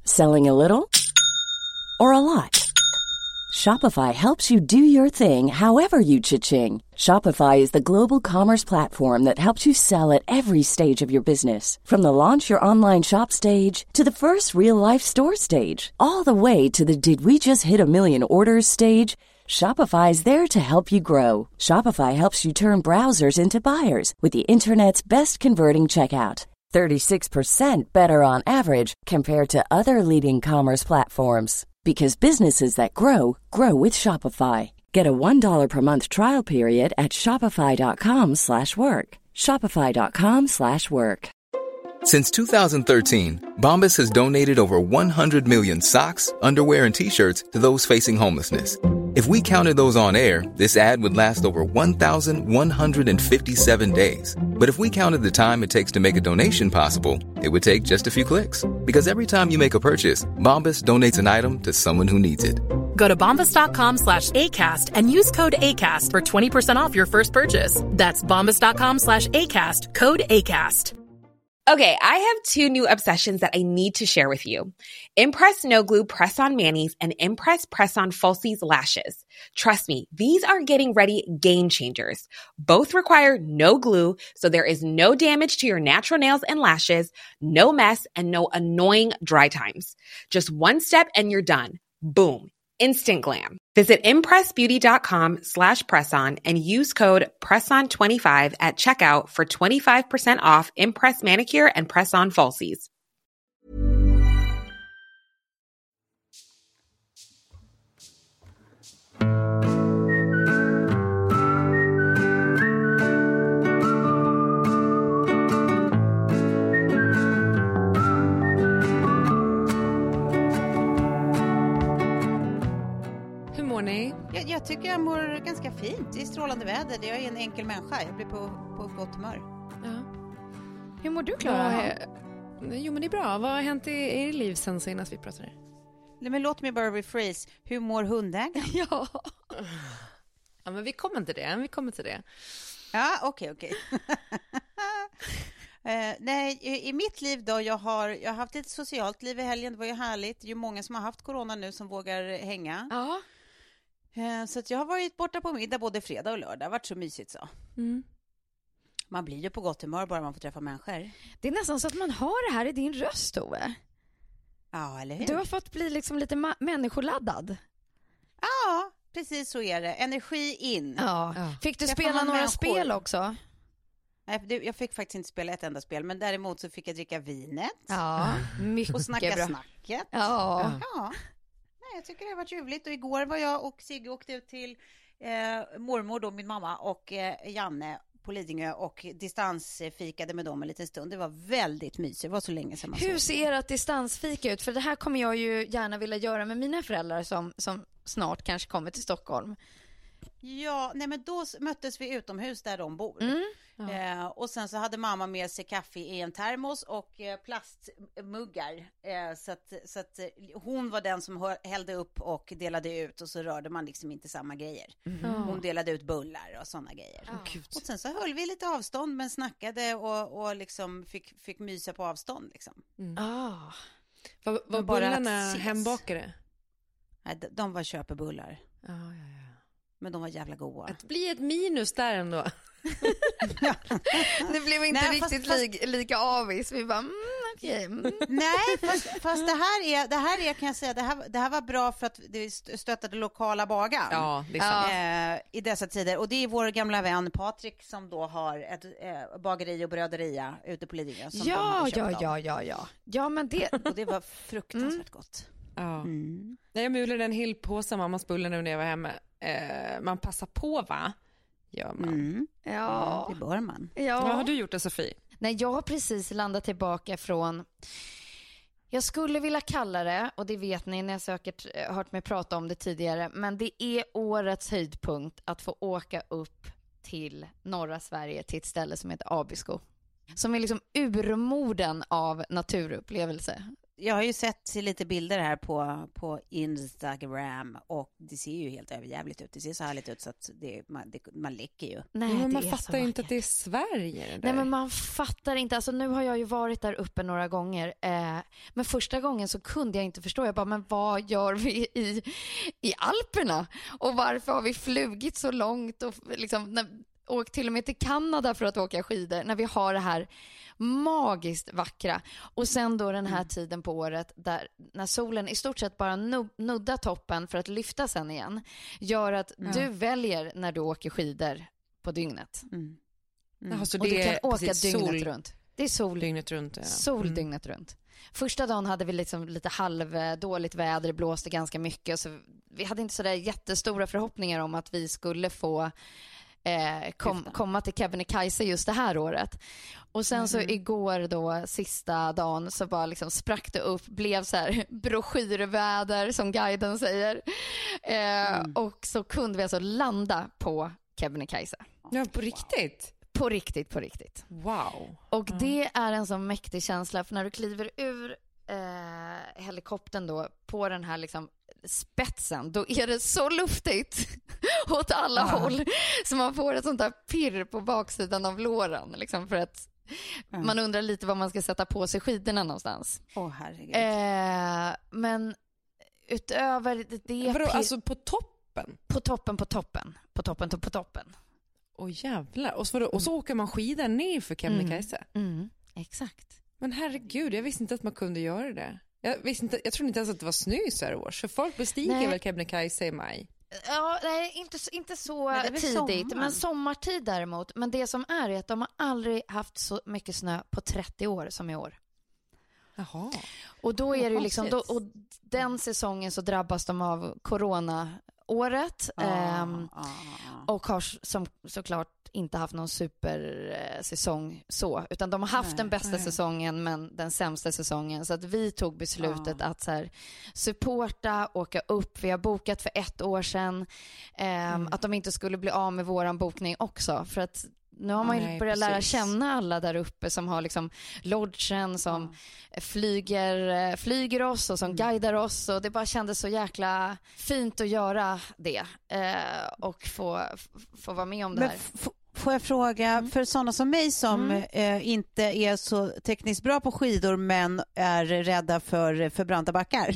Selling a little or a lot? Shopify helps you do your thing however you cha-ching. Shopify is the global commerce platform that helps you sell at every stage of your business. From the launch your online shop stage to the first real-life store stage, all the way to the did we just hit a million orders stage. Shopify is there to help you grow. Shopify helps you turn browsers into buyers with the internet's best converting checkout. 36% better on average compared to other leading commerce platforms. Because businesses that grow, grow with Shopify. Get a $1 per month trial period at shopify.com/work. Shopify.com/work. Since 2013, Bombas has donated over 100 million socks, underwear, and T-shirts to those facing homelessness. If we counted those on air, this ad would last over 1,157 days. But if we counted the time it takes to make a donation possible, it would take just a few clicks. Because every time you make a purchase, Bombas donates an item to someone who needs it. Go to bombas.com/ACAST and use code ACAST for 20% off your first purchase. That's bombas.com/ACAST, code ACAST. Okay, I have two new obsessions that I need to share with you. Impress No Glue Press-On Manis and Impress Press-On Falsies Lashes. Trust me, these are getting ready game changers. Both require no glue, so there is no damage to your natural nails and lashes, no mess, and no annoying dry times. Just one step and you're done. Boom. Instant glam. Visit impressbeauty.com/presson and use code PRESSON25 at checkout for 25% off Impress Manicure and Press-On Falsies. Jag tycker jag mår ganska fint. Det är strålande väder. Jag är en enkel människa. Jag blir på gott humör. Ja. Hur mår du, Klara? Jo, men det är bra. Vad har hänt i er liv sen senast vi pratade? Nej, men låt mig bara rephrase. Hur mår hundägaren? Ja. Ja, men vi kommer till det. Ja, okej. Nej, i mitt liv då, jag har haft ett socialt liv i helgen. Det var ju härligt. Det är ju många som har haft corona nu som vågar hänga. Ja. Så att jag har varit borta på middag både fredag och lördag. Det har varit så mysigt så. Mm. Man blir ju på gott humör bara man får träffa människor. Det är nästan så att man har det här i din röst, Ove. Ja, eller hur? Du har fått bli liksom lite människoladdad. Ja, precis så är det. Energi in. Ja. Fick du spela några spel också? Nej, jag fick faktiskt inte spela ett enda spel. Men däremot så fick jag dricka vinet. Ja, mycket och snacka bra. Snacket. Ja. Jag tycker det har varit ljuvligt. Och igår var jag och Sigge åkte ut till mormor då, min mamma och Janne på Lidingö och distansfikade med dem en liten stund. Det var väldigt mysigt. Det var så länge sedan man Hur ser ert distansfika ut? För det här kommer jag ju gärna vilja göra med mina föräldrar som snart kanske kommer till Stockholm. Ja, nej men då möttes vi utomhus där de bor. Och sen så hade mamma med sig kaffe i en termos och plastmuggar. Så att hon var den som hällde upp och delade ut och så rörde man liksom inte samma grejer. Hon delade ut bullar och sådana grejer. Och sen så höll vi lite avstånd men snackade och liksom fick mysa på avstånd liksom. Var bullarna hembakade? Nej, de var köpebullar. Ja. Men de var jävla goda. Att bli ett minus där ändå. Det blev inte riktigt lika avis. Vi bara, okej. Nej, fast det här är kan jag säga, det här var bra för att det stöttade lokala bagaren. Ja, det är sant. I dessa tider. Och det är vår gamla vän Patrik som då har ett bageri och bröderia ute på Lidingö. Ja, men det... Och det var fruktansvärt gott. Ja. Jag mulade en hel påse mammas bullar nu när jag var hemma. Man passar på, va? Gör man. Ja, det bör man. Ja. Vad har du gjort det, Sofie? Nej, jag har precis landat tillbaka från... Jag skulle vilja kalla det, och det vet ni, ni har säkert hört mig prata om det tidigare, men det är årets höjdpunkt att få åka upp till norra Sverige till ett ställe som heter Abisko. Som är liksom urmoden av naturupplevelse. Jag har ju sett lite bilder här på Instagram och det ser ju helt överjävligt ut. Det ser så härligt ut så att man läcker ju. Nej, men man det är fattar ju inte att det är Sverige. Det där. Nej, men man fattar inte. Alltså, nu har jag ju varit där uppe några gånger. Men första gången så kunde jag inte förstå. Jag bara, men vad gör vi i Alperna? Och varför har vi flugit så långt och liksom åkt till och med till Kanada för att åka skidor när vi har det här magiskt vackra. Och sen då den här tiden på året där när solen i stort sett bara nuddar toppen för att lyfta sen igen, gör att du väljer när du åker skidor på dygnet. Alltså, och du kan åka dygnet runt. Det är sol dygnet runt. Ja. Sol dygnet runt. Första dagen hade vi liksom lite halvdåligt väder, det blåste ganska mycket. Och så vi hade inte så där jättestora förhoppningar om att vi skulle få komma till Kebnekaise just det här året. Och sen så igår då, sista dagen, så bara liksom sprack det upp, blev så här broschyrväder som guiden säger. Och så kunde vi alltså landa på Kebnekaise. Ja, på riktigt? På riktigt. Wow. Och det är en så mäktig känsla, för när du kliver ur helikoptern då på den här liksom spetsen, då är det så luftigt åt alla håll, så man får ett sånt där pirr på baksidan av låren liksom, för att man undrar lite vad man ska sätta på sig skidorna någonstans. Herregud. Men utöver det... Vadå, alltså på toppen? På toppen. Jävlar. Och så åker man skidor ner för Kebnekaise. Exakt. Men herregud, jag visste inte att man kunde göra det. Jag trodde inte ens att det var snö så här år. Så folk bestiger väl Kebnekaise i maj? Ja, nej, inte så tidigt. Men sommartid däremot. Men det som är att de har aldrig haft så mycket snö på 30 år som i år. Jaha. Och då är det liksom, och den säsongen så drabbas de av corona-året. Och har såklart inte haft någon supersäsong så, utan de har haft den bästa säsongen men den sämsta säsongen, så att vi tog beslutet att så här, supporta, åka upp. Vi har bokat för 1 år sedan, att de inte skulle bli av med våran bokning också, för att nu har man ju börjat lära känna alla där uppe som har liksom lodgen som flyger oss och som guidar oss, och det bara kändes så jäkla fint att göra det och få vara med om det här. Får jag fråga, för sådana som mig som inte är så tekniskt bra på skidor men är rädda för branta backar.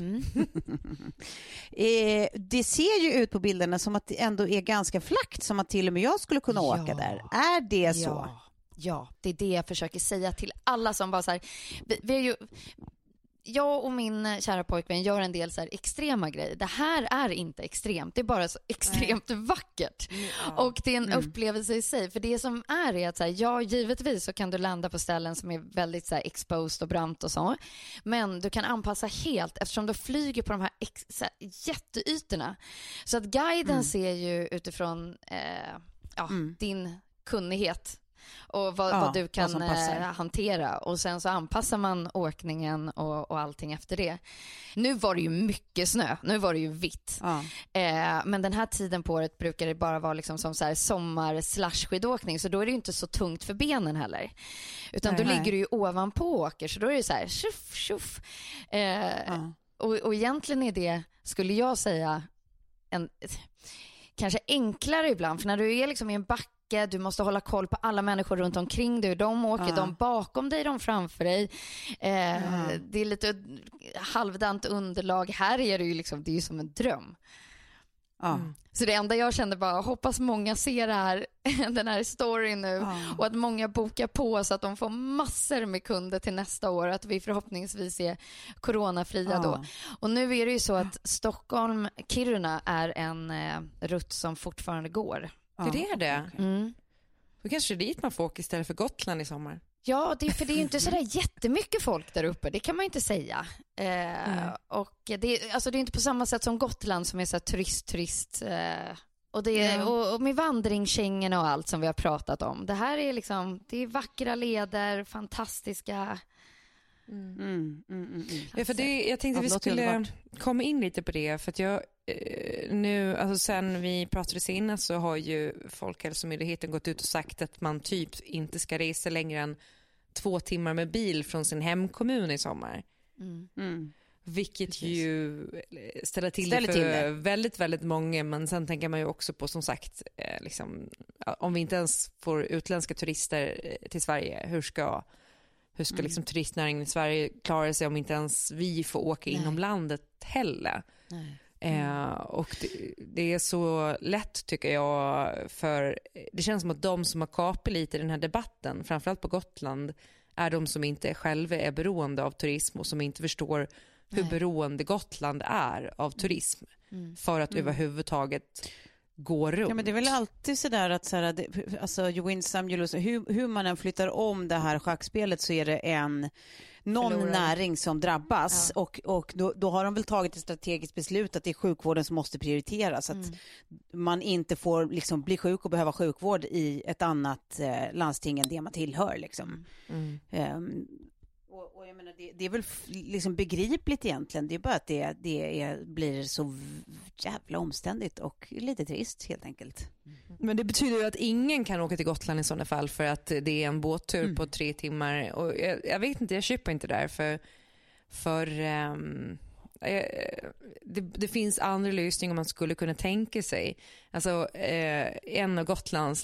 Det ser ju ut på bilderna som att det ändå är ganska flackt, som att till och med jag skulle kunna åka där. Är det så? Ja, det är det jag försöker säga till alla som bara så här, vi är ju... Jag och min kära pojkvän gör en del så här extrema grejer. Det här är inte extremt. Det är bara så extremt vackert. Och det är en upplevelse i sig. För det som är att så här, ja, givetvis så kan du landa på ställen som är väldigt så här exposed och brant och så. Men du kan anpassa helt eftersom du flyger på de här så här jätteytorna. Så att guiden ser ju utifrån din kunnighet och vad du kan hantera, och sen så anpassar man åkningen och allting efter det. Nu var det ju mycket snö, nu var det ju vitt, men den här tiden på året brukar det bara vara liksom som så här sommar/skidåkning, så då är det ju inte så tungt för benen heller, utan då ligger du ju ovanpå och åker, så då är det så här tjuff. Och egentligen är det, skulle jag säga, kanske enklare ibland, för när du är liksom i en backe, du måste hålla koll på alla människor runt omkring dig. De åker, de bakom dig, de framför dig. Det är lite halvdant underlag. Här är det ju liksom, det är ju som en dröm. Så det enda jag kände bara, hoppas många ser det här, den här storyn nu, och att många bokar på så att de får massor med kunder till nästa år, att vi förhoppningsvis är coronafria då. Och nu är det ju så att Stockholm-Kiruna är en rutt som fortfarande går. Det är det. Då kanske det är dit man får åka istället för Gotland i sommar. Ja, för det är ju inte så där jättemycket folk där uppe, det kan man inte säga. Och det är inte på samma sätt som Gotland som är så här turist. Och och med vandringskängorna och allt som vi har pratat om. Det här är liksom, det är vackra leder, fantastiska. Ja, för jag tänkte vi skulle komma in lite på det, för att jag nu, alltså sen vi pratade senast så har ju Folkhälsomyndigheten gått ut och sagt att man typ inte ska resa längre än 2 timmar med bil från sin hemkommun i sommar. Vilket ju ställer till det väldigt, väldigt många. Men sen tänker man ju också på, som sagt, liksom, om vi inte ens får utländska turister till Sverige, hur ska liksom turistnäringen i Sverige klara sig om inte ens vi får åka inom landet heller? Och det är så lätt, tycker jag, för det känns som att de som har kapat lite i den här debatten, framförallt på Gotland, är de som inte själva är beroende av turism och som inte förstår hur beroende Gotland är av turism för att överhuvudtaget gå runt. Ja, men det är väl alltid sådär att alltså, you win some, you lose. Hur man än flyttar om det här schackspelet så är det någon näring som drabbas och då har de väl tagit ett strategiskt beslut att det är sjukvården som måste prioriteras, så att man inte får liksom bli sjuk och behöva sjukvård i ett annat landsting än det man tillhör liksom. Och jag menar, det är väl liksom begripligt egentligen. Det är bara att det blir så jävla omständigt och lite trist helt enkelt. Men det betyder ju att ingen kan åka till Gotland i sådana fall, för att det är en båttur på 3 timmar. Och jag vet inte, jag köper inte där för det finns andra lösningar man skulle kunna tänka sig. Alltså en av Gotlands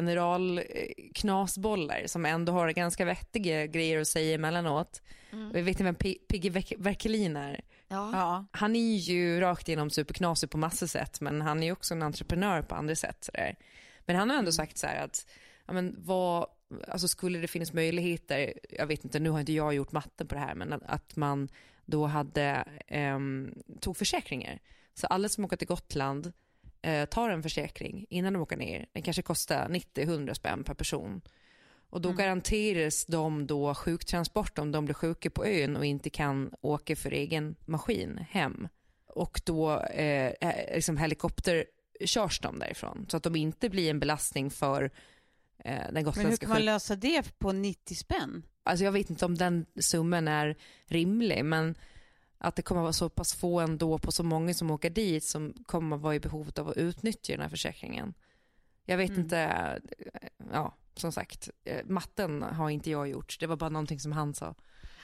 generalknasbollar som ändå har ganska vettiga grejer att säga emellanåt. Vi vet inte vem Piggy Verkelin är. Ja. Han är ju rakt igenom superknasig på massor sätt, men han är ju också en entreprenör på andra sätt. Sådär. Men han har ändå sagt så här att alltså skulle det finnas möjligheter, jag vet inte, nu har inte jag gjort matten på det här, men att man då hade tog försäkringar. Så alla som åker till Gotland tar en försäkring innan de åker ner. Den kanske kostar 90-100 spänn per person. Och då garanteras de då sjuktransport om de blir sjuka på ön och inte kan åka för egen maskin hem. Och då liksom helikopter körs de därifrån. Så att de inte blir en belastning för den gotländska. Men hur kan man lösa det på 90 spänn? Alltså jag vet inte om den summan är rimlig, men att det kommer att vara så pass få ändå på så många som åker dit som kommer att vara i behovet av att utnyttja den här försäkringen. Jag vet inte, som sagt, matten har inte jag gjort. Det var bara någonting som han sa.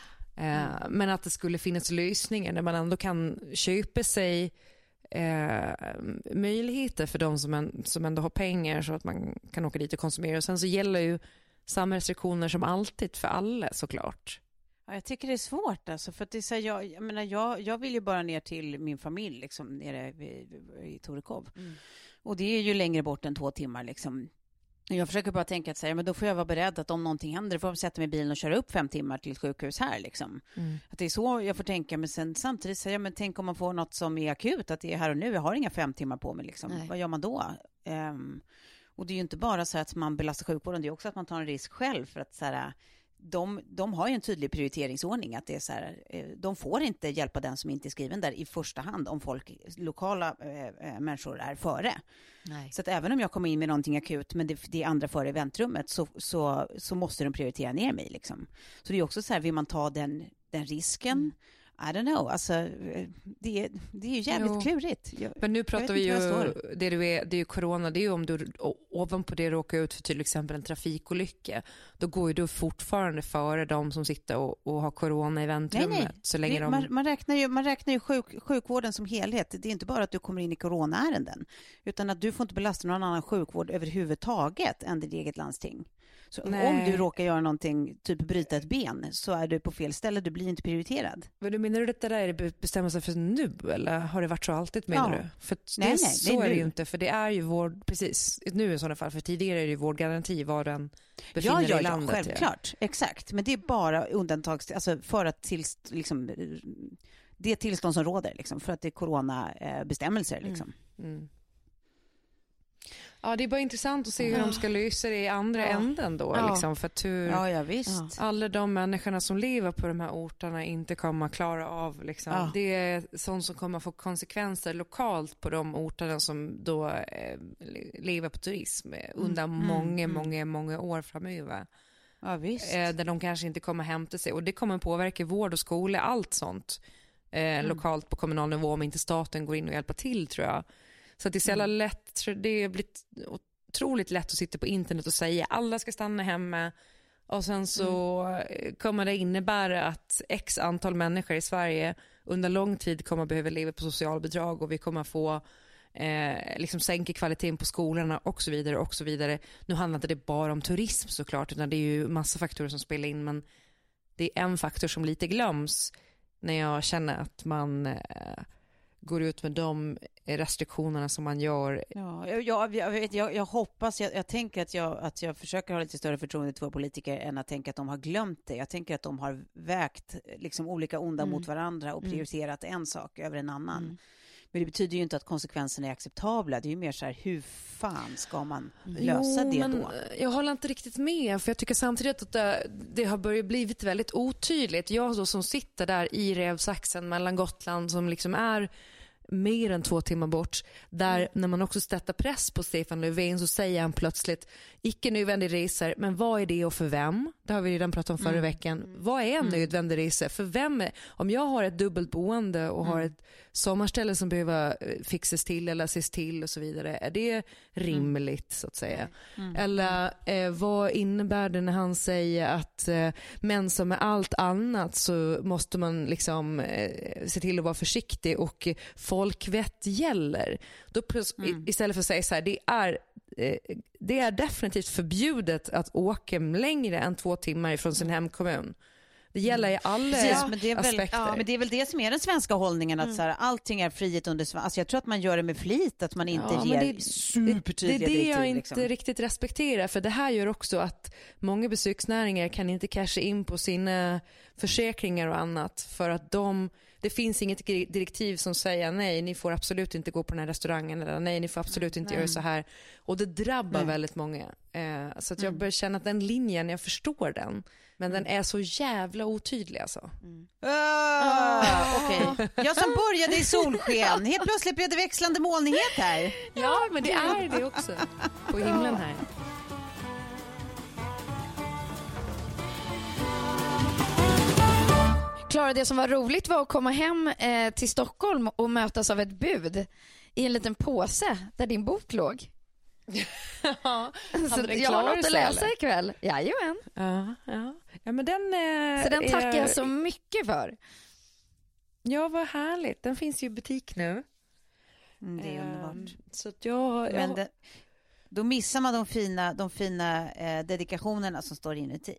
Men att det skulle finnas lösningar där man ändå kan köpa sig möjligheter för de som ändå har pengar så att man kan åka dit och konsumera. Och sen så gäller ju samma restriktioner som alltid för alla, såklart. Ja, jag tycker det är svårt alltså, för att det är så här, jag vill ju bara ner till min familj liksom, nere i Torekov. Och det är ju längre bort än 2 timmar liksom. Jag försöker bara tänka att säga, men då får jag vara beredd att om någonting händer får jag sätta mig i bilen och köra upp 5 timmar till ett sjukhus här liksom. Att det är så jag får tänka, men sen samtidigt säga, men tänk om man får något som är akut, att det är här och nu, jag har inga 5 timmar på mig liksom. Nej. Vad gör man då? Och det är ju inte bara så att man belastar sjukvården, det är också att man tar en risk själv, för att så här, de har ju en tydlig prioriteringsordning, att det är så här, de får inte hjälpa den som inte är skriven där i första hand om folk, lokala människor är före. Nej. Så att även om jag kommer in med någonting akut, men det är andra före i väntrummet, så måste de prioritera ner mig liksom. Så det är också så här, vill man ta den risken? I don't know, alltså det är ju jävligt klurigt. Men nu pratar vi ju, det är ju corona, det är ju om du ovanpå det råkar ut för till exempel en trafikolycka, då går ju du fortfarande före de som sitter och har corona i väntrummet. Nej. Så länge man räknar ju sjukvården som helhet. Det är inte bara att du kommer in i coronaärenden, utan att du får inte belasta någon annan sjukvård överhuvudtaget än ditt eget landsting. Så om du råkar göra någonting, typ bryta ett ben, så är du på fel ställe, du blir inte prioriterad. Men du menar du att det där är bestämmelser för nu, eller har det varit så alltid, menar du? För nej, så är det ju inte, för det är ju vård, precis, nu i sådana fall, för tidigare är det ju vårdgaranti var den befinner i landet. Ja, självklart, exakt. Men det är bara undantags, alltså för att liksom, det tillstånd som råder, liksom, för att det är coronabestämmelser liksom. Ja, det är bara intressant att se hur de ska lösa det i andra änden då. Liksom, för att hur alla de människorna som lever på de här orterna inte kommer att klara av. Liksom. Det är sånt som kommer att få konsekvenser lokalt på de orterna som då lever på turism under många år framöver. Ja, visst. Där de kanske inte kommer hämta sig. Och det kommer påverka vård och skola, allt sånt. Lokalt på kommunal nivå, om inte staten går in och hjälper till, tror jag. Så det är så jävla lätt, det har blivit otroligt lätt att sitta på internet och säga alla ska stanna hemma, Och sen så kommer det innebära att x antal människor i Sverige under lång tid kommer behöva leva på socialbidrag, och vi kommer få liksom sänka kvaliteten på skolorna och så vidare och så vidare. Nu handlar inte det bara om turism såklart, utan det är ju massa faktorer som spelar in, men det är en faktor som lite glöms när jag känner att man går ut med de restriktionerna som man gör. Jag hoppas, jag tänker att jag försöker ha lite större förtroende till våra politiker än att tänka att de har glömt det. Jag tänker att de har vägt liksom olika onda mot varandra och prioriterat en sak över en annan. Men det betyder ju inte att konsekvenserna är acceptabla. Det är ju mer så här, hur fan ska man lösa det då? Jag håller inte riktigt med, för jag tycker samtidigt att det har börjat blivit väldigt otydligt. Jag då som sitter där i rävsaxen mellan Gotland, som liksom är mer än 2 timmar bort, där när man också sätter press på Stefan Löfven så säger han plötsligt icke nödvändig resor, men vad är det och för vem? Det har vi redan pratat om förra veckan. Vad är en nödvändig resa? För vem om jag har ett dubbelt boende och har ett sommarställe som behöver fixas till eller ses till och så vidare, är det rimligt så att säga? Eller vad innebär det när han säger att men som med allt annat så måste man liksom se till att vara försiktig och folkvett gäller. Då istället för att säga så här, det är definitivt förbjudet att åka längre än 2 timmar ifrån sin hemkommun. Det gäller i alla aspekter. Men det är väl det som är den svenska hållningen, att så här, allting är frihet under alltså jag tror att man gör det med flit, att man inte ger supertydliga direktiv. Det är det jag inte riktigt respekterar, för det här gör också att många besöksnäringar kan inte casha in på sina försäkringar och annat, för att det finns inget direktiv som säger nej, ni får absolut inte gå på den här restaurangen, eller nej, ni får absolut inte göra så här. Och det drabbar väldigt många. Så att jag börjar känna att den linjen, jag förstår den, men den är så jävla otydlig alltså. Okej. Jag som började i solsken, helt plötsligt blev det växlande molnighet här. Ja, men det är det också på himlen här. Klara, det som var roligt var att komma hem till Stockholm och mötas av ett bud i en liten påse där din bok låg. Ja, så jag har något att läsa ikväll. Jajamän. Ja, men den så den tackar jag så mycket för. Ja, vad härligt. Den finns ju i butik nu. Det är underbart. Så att då missar man de fina dedikationerna som står inuti.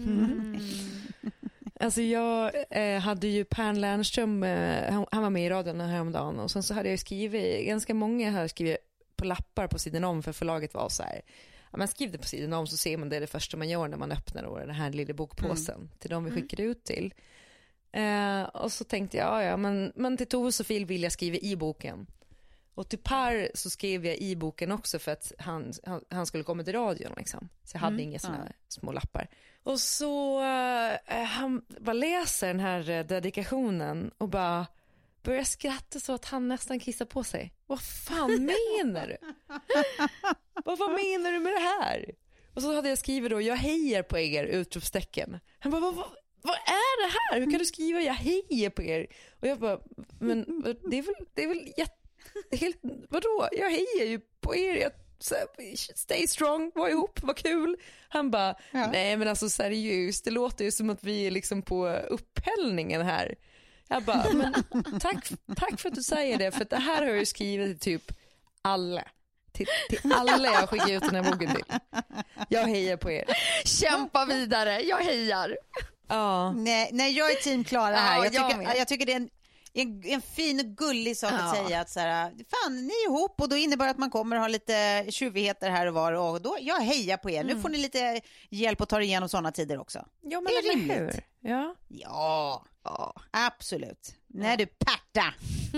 Alltså jag hade ju Per Lernström, han var med i radion häromdagen, och sen så hade jag skrivit, ganska många har skrivit på lappar på sidan om, för förlaget var så här, man skriver det på sidan om så ser man det första man gör när man öppnar då, den här lilla bokpåsen till de vi skickade ut till. Och så tänkte jag, men till Tove Sofie vill jag skriva i boken. Och till Per så skrev jag i boken också för att han skulle komma till radion liksom. Så jag hade inga såna små lappar. Och så han bara läser den här dedikationen och bara börjar skratta så att han nästan kissar på sig. Vad fan menar du? Vad menar du med det här? Och så hade jag skrivit då, jag hejar på er, utropstecken. Han bara, vad är det här? Hur kan du skriva jag hejar på er? Och jag bara, men det är väl helt, vadå? Jag hejar ju på er. Stay strong, var ihop, var kul. Han bara, nej men alltså seriöst, det låter ju som att vi är liksom på upphällningen här. Jag bara, men tack för att du säger det, för att det här har jag ju skrivit till typ alla. Till alla jag skickar ut den här boken till. Jag hejar på er. Kämpa vidare, jag hejar. Ja. Nej, jag är team Klara här. Jag tycker det är en fin och gullig sak att säga, att så här, fan, ni är ihop, och då innebär att man kommer ha lite tjuvigheter här och var, och då jag hejar på er. Nu får ni lite hjälp att ta igenom sådana tider också. Ja, men det är rimligt. Ja, absolut. Nej, du pärta.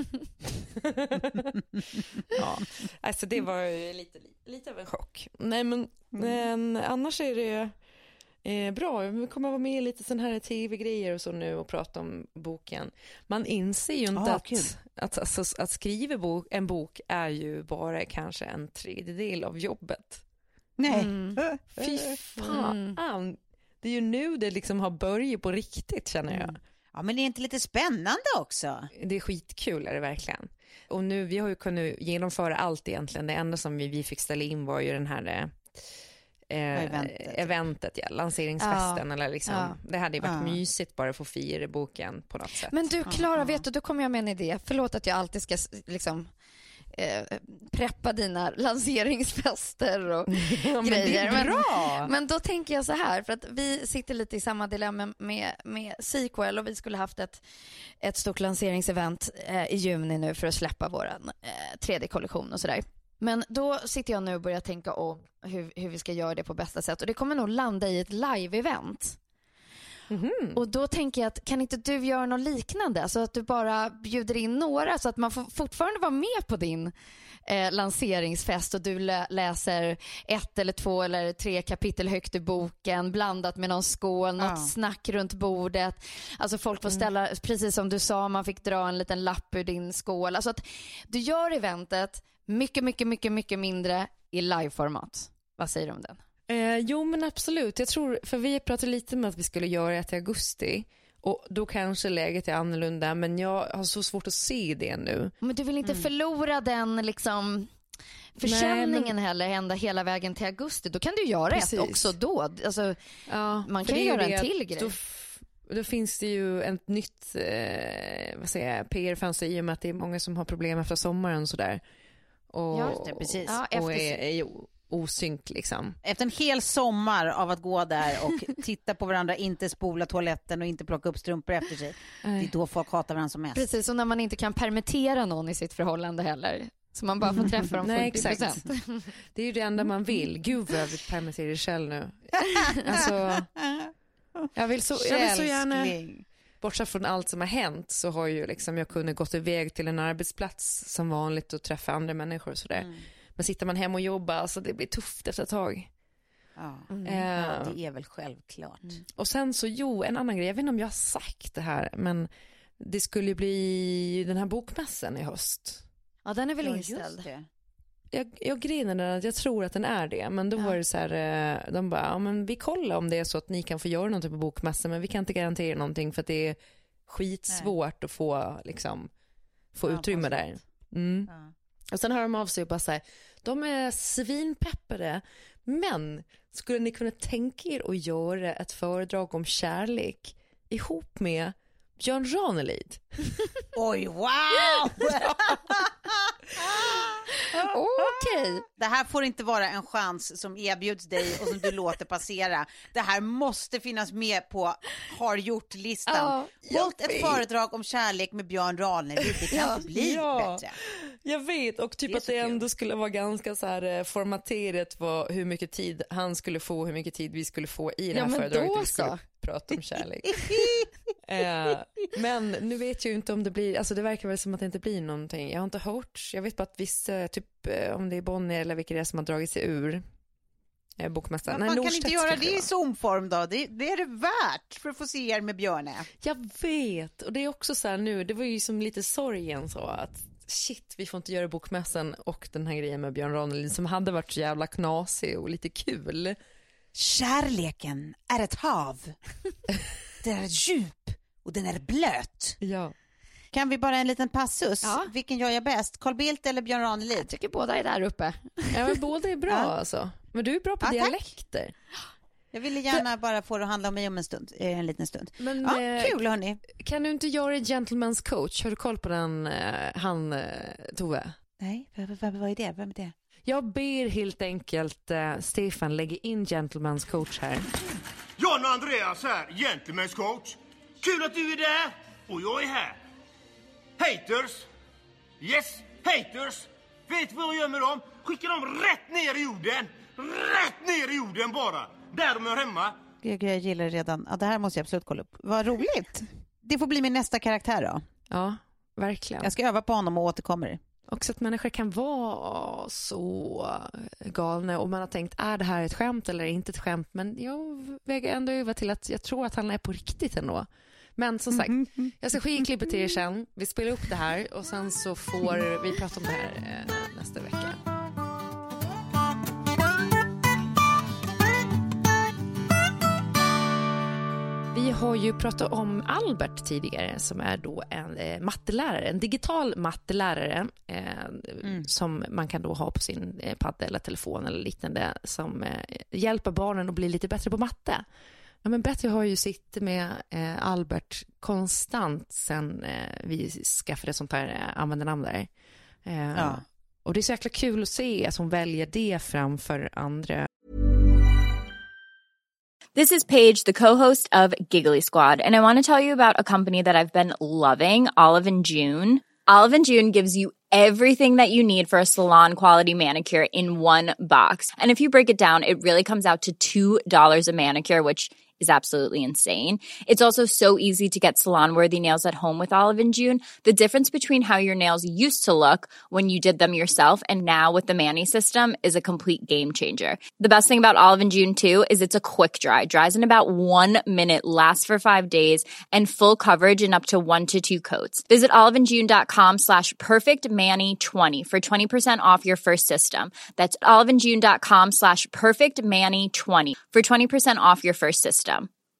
Alltså det var ju lite av en chock. Nej, men annars är det bra. Vi kommer vara med i lite sån här tv-grejer och så nu och prata om boken. Man inser ju inte att skriva en bok är ju bara kanske 1/3 av jobbet. Nej. Fy fan. Det är ju nu det liksom har börjat på riktigt, känner jag. Ja, men det är inte lite spännande också? Det är skitkul, är det verkligen. Och nu, vi har ju kunnat genomföra allt egentligen. Det enda som vi fick ställa in var ju den här eventet, lanseringsfesten eller liksom, det hade ju varit mysigt bara att få fira boken på något sätt. Men du Klara, vet du, då kommer jag med en idé. Förlåt att jag alltid ska liksom preppa dina lanseringsfester och grejer. Men det är bra. Men då tänker jag så här, för att vi sitter lite i samma dilemma med Sequel, och vi skulle haft ett stort lanseringsevent i juni nu för att släppa våran 3D-kollektion och sådär. Men då sitter jag nu och börjar tänka om hur vi ska göra det på bästa sätt, och det kommer nog landa i ett live-event. Och då tänker jag att kan inte du göra något liknande, så att du bara bjuder in några så att man får fortfarande vara med på din lanseringsfest, och du läser 1 eller 2 eller 3 kapitel högt i boken blandat med någon skål, något snack runt bordet. Alltså folk får ställa, precis som du sa, man fick dra en liten lapp ur din skål. Alltså att du gör eventet mycket mindre i liveformat. Vad säger du om den? Jo men absolut, jag tror, för vi pratade lite om att vi skulle göra det i augusti, och då kanske läget är annorlunda, men jag har så svårt att se det nu. Men du vill inte förlora den liksom försäljningen heller ända hela vägen till augusti. Då kan du göra ett också då. Alltså, man kan göra en till grej. Då finns det ju ett nytt PR-fönster i och med att det är många som har problem efter sommaren och sådär. Och, precis. Och är osynk liksom. Efter en hel sommar av att gå där och titta på varandra, inte spola toaletten och inte plocka upp strumpor efter sig. Det är då folk hatar varandra som mest. Precis, och när man inte kan permittera någon i sitt förhållande heller. Så man bara får träffa dem 40%. Nej, exakt. Det är ju det enda man vill. Gud vad jag vill permittera själv nu. Alltså, jag vill så gärna... Bortsett från allt som har hänt så har ju liksom jag kunnat gått iväg till en arbetsplats som vanligt och träffa andra människor och sådär. Men sitter man hem och jobbar, alltså det blir tufft efter ett tag. Ja, det är väl självklart. Och sen så, en annan grej, jag vet inte om jag har sagt det här, men det skulle bli den här bokmässan i höst. Ja, den är väl inställd. Jag grinade att jag tror att den är det, men då var det så här, de bara, men vi kollar om det är så att ni kan få göra någonting på bokmässan, men vi kan inte garantera någonting för att det är skitsvårt att få utrymme där. Och sen hör de av sig och bara så här, de är svinpeppade, men skulle ni kunna tänka er att göra ett föredrag om kärlek ihop med Björn Ranelid? Oj, wow! Okej. Det här får inte vara en chans som erbjuds dig och som du låter passera. Det här måste finnas med på har gjort-listan. Hållt ett föredrag om kärlek med Björn Ranelid. Det kan inte bli bättre. Jag vet, och typ att det ändå skulle vara ganska så här formaterat på hur mycket tid han skulle få, hur mycket tid vi skulle få i det här föredraget. Vi skulle prata om kärlek. Men nu vet jag ju inte om det blir, alltså det verkar väl som att det inte blir någonting. Jag har inte hört, jag vet bara att vissa, typ om det är Bonnier eller vilka det är som har dragit sig ur bokmässan. Man kan inte göra det i Zoom-form då. Det är det värt för att få se er med Björne. Jag vet, och det är också så här nu, det var ju som lite sorgen så att shit, vi får inte göra bokmässan och den här grejen med Björn Ranelid som hade varit så jävla knasig och lite kul. Kärleken är ett hav. Den är djup och den är blöt. Ja. Kan vi bara en liten passus? Ja. Vilken gör jag bäst? Carl Bildt eller Björn Ranelid? Jag tycker båda är där uppe. Ja, men båda är bra alltså. Men du är bra på dialekter. Tack. Jag ville gärna bara få det att handla om mig om en liten stund. Men, kul hörni. Kan du inte göra Gentleman's coach? Har du koll på den Tove? Nej, vad är det? Vem är det? Jag ber helt enkelt Stefan lägga in Gentleman's coach här. John och Andreas här, Gentleman's coach. Kul att du är där och jag är här. Haters. Yes, haters. Vet du vad jag gör med dem? Skickar dem rätt ner i jorden. Rätt ner i jorden bara. Där de är hemma. Jag gillar redan. Ja, det här måste jag absolut kolla upp. Vad roligt. Det får bli min nästa karaktär då. Ja, verkligen. Jag ska öva på honom och återkommer. Också att människor kan vara så galna och man har tänkt, är det här ett skämt eller inte ett skämt? Men jag väger ändå över till att jag tror att han är på riktigt ändå. Men som sagt, jag ska skicka klippet till er sen. Vi spelar upp det här och sen så får vi prata om det här nästa vecka. Vi har ju pratat om Albert tidigare som är då en mattelärare, en digital mattelärare som man kan då ha på sin padda eller telefon eller liknande som hjälper barnen att bli lite bättre på matte. Ja, men Betty har ju suttit med Albert konstant sen vi skaffade ett sånt här användarnamn där. Och det är så jäkla kul att se att hon väljer det framför andra. This is Paige, the co-host of Giggly Squad, and I want to tell you about a company that I've been loving, Olive & June. Olive & June gives you everything that you need for a salon-quality manicure in one box. And if you break it down, it really comes out to $2 a manicure, which is absolutely insane. It's also so easy to get salon-worthy nails at home with Olive & June. The difference between how your nails used to look when you did them yourself and now with the Mani system is a complete game changer. The best thing about Olive & June too is it's a quick dry. Dries in about 1 minute, lasts for 5 days, and full coverage in up to 1 to 2 coats. Visit oliveandjune.com/perfectmani20 for 20% off your first system. That's oliveandjune.com/perfectmani20 for 20% off your first system.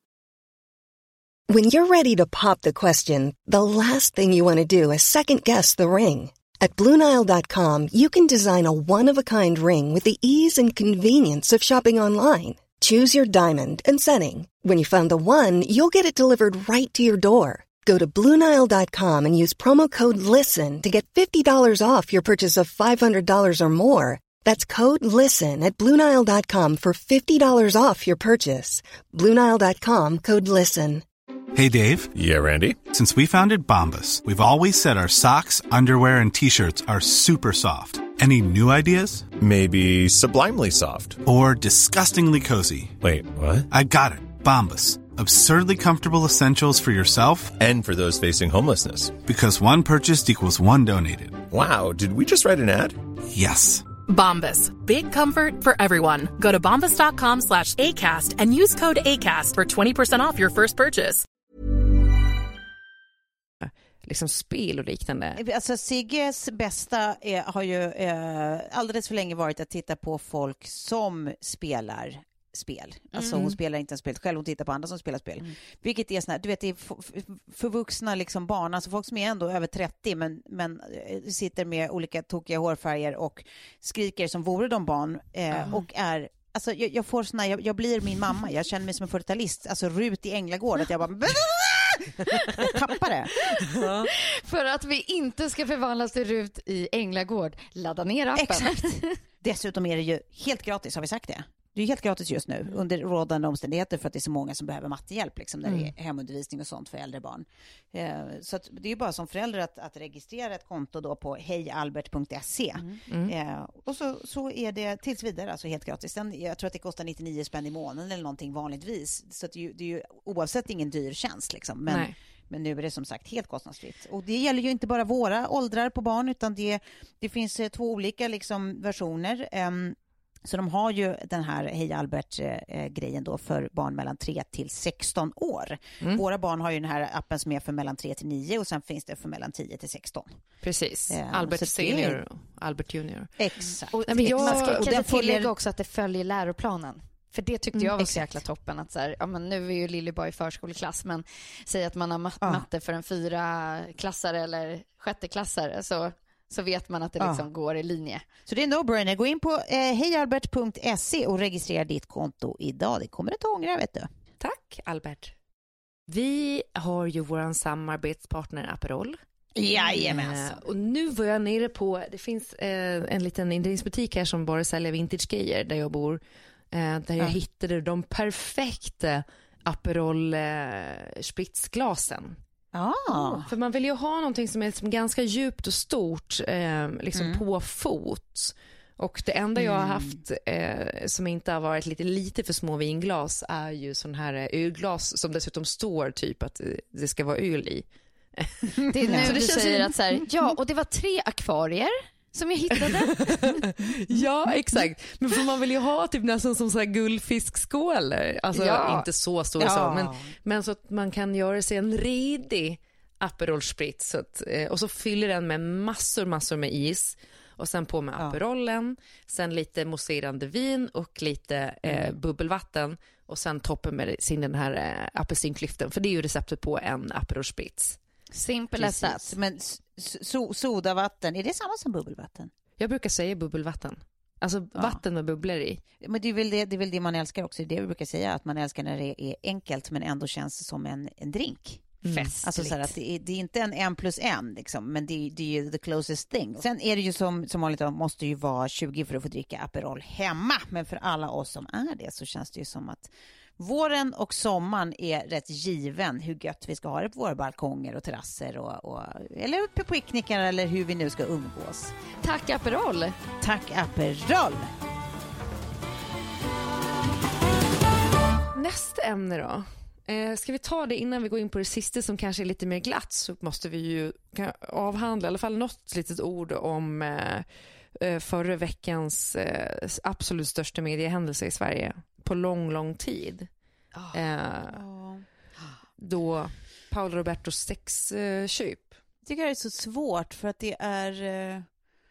When you're ready to pop the question, the last thing you want to do is second-guess the ring. At BlueNile.com, you can design a one-of-a-kind ring with the ease and convenience of shopping online. Choose your diamond and setting. When you find the one, you'll get it delivered right to your door. Go to BlueNile.com and use promo code LISTEN to get $50 off your purchase of $500 or more. That's code LISTEN at BlueNile.com for $50 off your purchase. BlueNile.com, code LISTEN. Hey, Dave. Yeah, Randy. Since we founded Bombas, we've always said our socks, underwear, and T-shirts are super soft. Any new ideas? Maybe sublimely soft. Or disgustingly cozy. Wait, what? I got it. Bombas. Absurdly comfortable essentials for yourself and for those facing homelessness. Because one purchased equals one donated. Wow, did we just write an ad? Yes. Bombas. Big comfort for everyone. Go to bombas.com/ACAST and use code ACAST for 20% off your first purchase. Liksom spel och liknande. Alltså Sigges bästa har ju alldeles för länge varit att titta på folk som spelar spel. Alltså hon spelar inte en spel själv, hon tittar på andra som spelar spel. Vilket är såna, du vet, det är för vuxna liksom barn, alltså folk som är ändå över 30 men sitter med olika tokiga hårfärger och skriker som vore de barn och är, alltså jag får såna, jag blir min mamma, jag känner mig som en 40-talist, alltså Rut i Änglagård, att jag bara tappar det. För att vi inte ska förvandlas till Rut i Änglagård, ladda ner appen. Exakt. Dessutom är det ju helt gratis, har vi sagt det? Det är helt gratis just nu under rådande omständigheter för att det är så många som behöver mattehjälp liksom, när det är hemundervisning och sånt för äldre barn. Så att det är ju bara som förälder att registrera ett konto då på hejalbert.se. Och så är det tills vidare alltså helt gratis. Jag tror att det kostar 99 spänn i månaden eller någonting vanligtvis. Så att det är ju oavsett ingen dyr tjänst liksom. Men nu är det som sagt helt kostnadsfritt. Och det gäller ju inte bara våra åldrar på barn utan det finns 2 olika liksom versioner. Så de har ju den här Hej Albert-grejen då för barn mellan 3 till 16 år. Våra barn har ju den här appen som är för mellan 3 till 9 och sen finns det för mellan 10 till 16. Precis. Albert Senior och Albert Junior. Exakt. Och man ska tillägga också att det följer läroplanen. För det tyckte jag var så jäkla toppen. Att så här, ja, men nu är ju Lilleborg förskoleklass, men säg att man har matte för en 4-klassare eller 6-klassare så vet man att det liksom går i linje. Så det är no-brainer. Gå in på hejalbert.se och registrera ditt konto idag. Det kommer att ångra, vet du. Tack, Albert. Vi har ju våran samarbetspartner Aperol. Jajamensan. Och nu var jag nere på, det finns en liten inredningsbutik här som bara säljer vintage-grejer där jag bor. Där jag hittade de perfekta Aperol spritsglasen. För man vill ju ha någonting som är liksom ganska djupt och stort liksom på fot. Och det enda jag har haft som inte har varit lite för små vinglas är ju sån här ölglas som dessutom står typ att det ska vara öl i. Det är nu du säger att så här, ja, och det var 3 akvarier som jag hittade. Ja, exakt. Men för man vill ju ha typ nästan som så här guldfiskskålar. Alltså inte så stor så, men så att man kan göra sig en redig Aperol Spritz så att, och så fyller den med massor med is och sen på med Aperolen, sen lite mousserande vin och lite bubbelvatten Och sen toppen med sin den här apelsinklyften. För det är ju receptet på en Aperol Spritz. Simple as that. Men sodavatten, är det samma som bubbelvatten? Jag brukar säga bubbelvatten. Alltså vatten med bubblor i. Men det är väl det man älskar också. Det vi brukar säga, att man älskar när det är enkelt men ändå känns som en drink. Festligt. Alltså så här att det är inte en 1+1 liksom, men det är ju the closest thing. Sen är det ju som vanligt, måste ju vara 20 för att få dricka Aperol hemma. Men för alla oss som är det så känns det ju som att våren och sommaren är rätt given hur gött vi ska ha det på våra balkonger och terrasser eller på picknickar eller hur vi nu ska umgås. Tack Aperol! Tack Aperol! Nästa ämne då. Ska vi ta det innan vi går in på det sista som kanske är lite mer glatt, så måste vi ju avhandla i alla fall något litet ord om förra veckans absolut största mediehändelse i Sverige på lång tid. Då Paolo Robertos sexköp. Jag tycker det är så svårt för att det är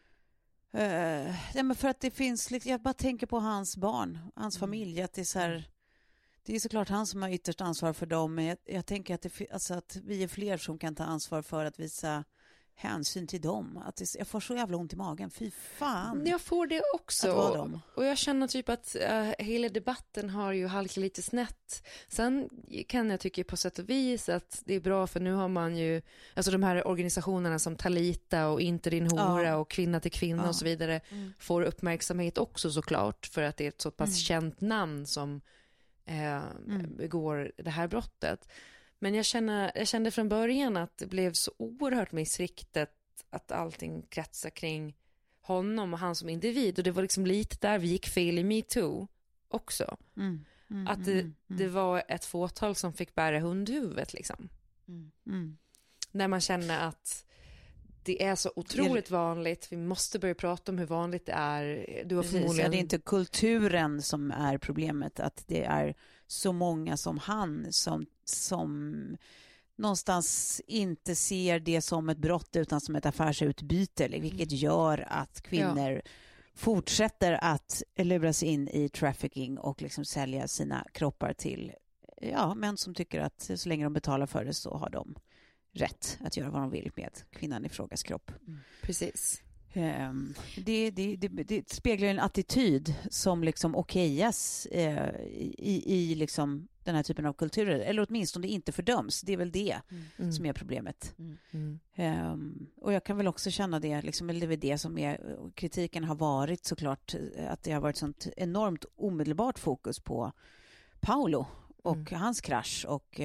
men för att det finns, jag bara tänker på hans barn, hans familj, att det är så här, det är såklart han som har ytterst ansvar för dem, men jag tänker att, att vi är fler som kan ta ansvar för att visa hänsyn till dem. Att jag får så jävla ont i magen. Fy fan. Jag får det också. Och jag känner typ att hela debatten har ju halkat lite snett. Sen kan jag tycka på sätt och vis att det är bra, för nu har man ju, alltså de här organisationerna som Talita och Inte din hora och Kvinna till kvinna och så vidare får uppmärksamhet också, såklart, för att det är ett så pass känt namn som begår det här brottet. Men jag kände från början att det blev så oerhört missriktat, att allting kretsar kring honom och han som individ. Och det var liksom lite där vi gick fel i MeToo också. Att det var ett fåtal som fick bära hundhuvudet liksom. När man känner att det är så otroligt vanligt. Vi måste börja prata om hur vanligt det är. Du har förmodligen... Det är inte kulturen som är problemet. Att det är så många som han som någonstans inte ser det som ett brott utan som ett affärsutbyte. Vilket gör att kvinnor fortsätter att luras in i trafficking och liksom sälja sina kroppar till män som tycker att så länge de betalar för det så har de rätt att göra vad de vill med kvinnan i frågas kropp. Precis. Det speglar en attityd som liksom okejas i liksom den här typen av kulturer, eller åtminstone inte fördöms. Det är väl det som är problemet. Och jag kan väl också känna det, liksom, eller det är det som är kritiken har varit, såklart, att det har varit sånt enormt omedelbart fokus på Paolo och hans krasch och